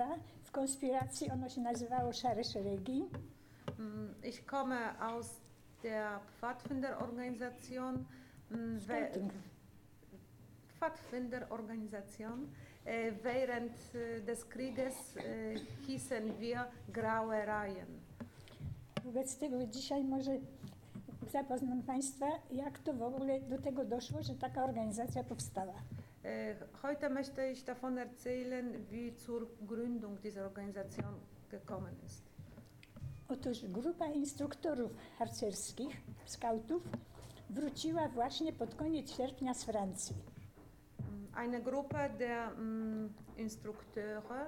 uczestniczyła w konspiracji, ono się nazywało Szare Szeregi. Ich komme aus der Pfadfinderorganisation. Pfadfinderorganisation. Während des Krieges hießen wir Graue Reihen. Wobec tego dzisiaj może zapoznam Państwa, jak to w ogóle do tego doszło, że taka organizacja powstała. Heute möchte ich davon erzählen, wie zur Gründung dieser Organisation gekommen ist. Otóż grupa instruktorów harcerskich, skautów, wróciła właśnie pod koniec sierpnia z Francji. Eine Gruppe der Instrukteure,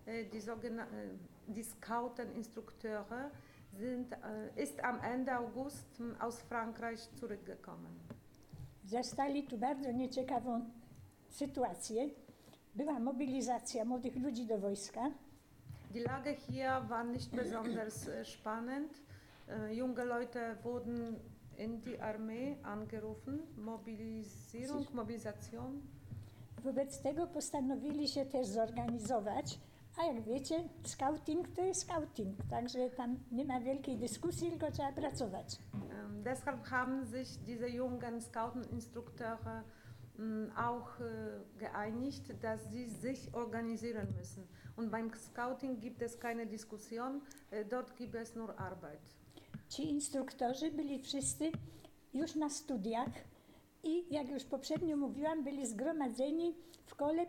die Scouteninstrukteure, ist am Ende August aus Frankreich zurückgekommen. Zastali tu bardzo nieciekawą sytuację. Była mobilizacja młodych ludzi do wojska. Die Lage hier war nicht besonders spannend. Junge Leute wurden in die Armee angerufen, Mobilisation. Wobec tego postanowili się też zorganizować, a jak wiecie, scouting to jest scouting, także tam nie ma wielkiej dyskusji, tylko trzeba pracować. Deshalb haben sich diese jungen Scouteninstrukteure auch geeinigt, dass sie sich organisieren müssen. Und beim Scouting gibt es keine Diskussion, dort gibt es nur Arbeit. Ci instruktorzy byli wszyscy już na studiach i jak już poprzednio mówiłam, byli zgromadzeni w kole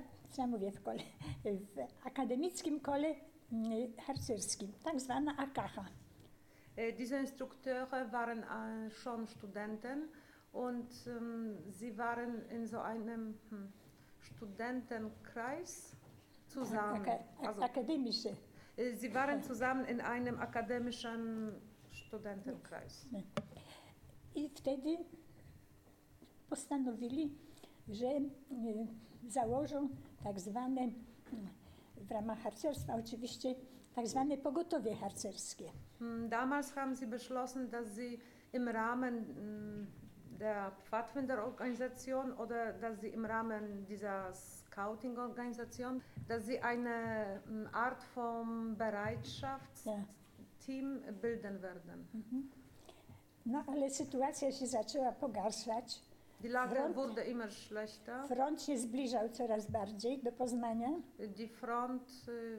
w akademickim kole harcerskim, tak zwana Akacha. Diese Instrukteure waren schon Studenten und sie waren in so einem Studentenkreis zusammen. Akademische. Sie waren zusammen in einem akademischen Studentenkreis. I wtedy postanowili, że założą tak zwane, w ramach harcerstwa oczywiście, tak zwane pogotowie harcerskie. Damals haben sie beschlossen, dass sie im Rahmen der Pfadfinderorganisation oder dass sie im Rahmen dieser Scouting-Organisation, dass sie eine Art von Bereitschaftsteam bilden werden. No ale sytuacja się zaczęła pogarszać. Die Lage wurde immer schlechter. Front się zbliżał coraz bardziej do Poznania. Die Front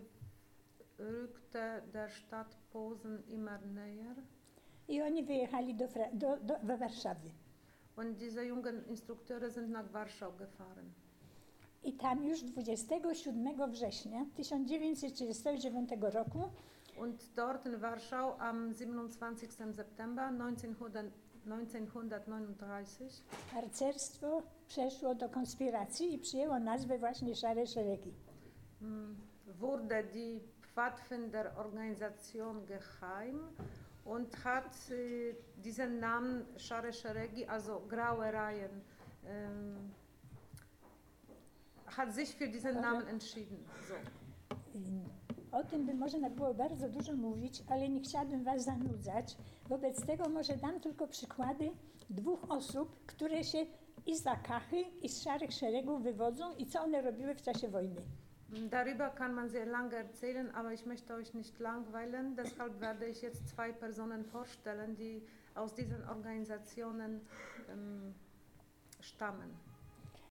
rückte der Stadt Posen immer näher. I oni wyjechali do Warszawy. Und diese jungen Instrukteure sind nach Warschau gefahren. I tam już 27 września 1939 roku und dort in Warschau am 27. September 1939 harcerstwo przeszło do konspiracji i przyjęło nazwę właśnie Szare Szeregi. Wurde die Pfadfinderorganisation geheim und hat diesen Namen Szare Szeregi, also Graue Reihen, hat sich für diesen Namen entschieden. So. O tym by można było bardzo dużo mówić, ale nie chciałabym Was zanudzać. Wobec tego może dam tylko przykłady dwóch osób, które się i z Akachy, i z Szarych Szeregów wywodzą i co one robiły w czasie wojny. Darüber kann man sehr lange erzählen, aber ich möchte euch nicht langweilen. Deshalb werde ich jetzt zwei Personen vorstellen, die aus diesen Organisationen stammen.